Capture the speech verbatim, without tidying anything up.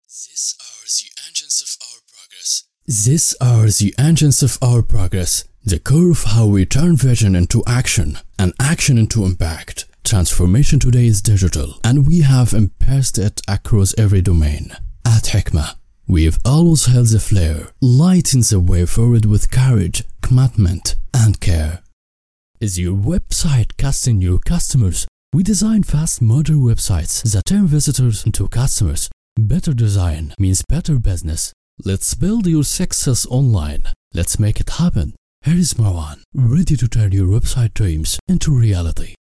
These are the engines of our progress. These are the engines of our progress. The core of how we turn vision into action and action into impact. Transformation today is digital, and we have embraced it across every domain. At Hikma, we have always held the flare, lighting the way forward with courage, commitment, and care. Is your website casting your customers? We design fast, modern websites that turn visitors into customers. Better design means better business. Let's build your success online. Let's make it happen. Here is Marwan, ready to turn your website dreams into reality.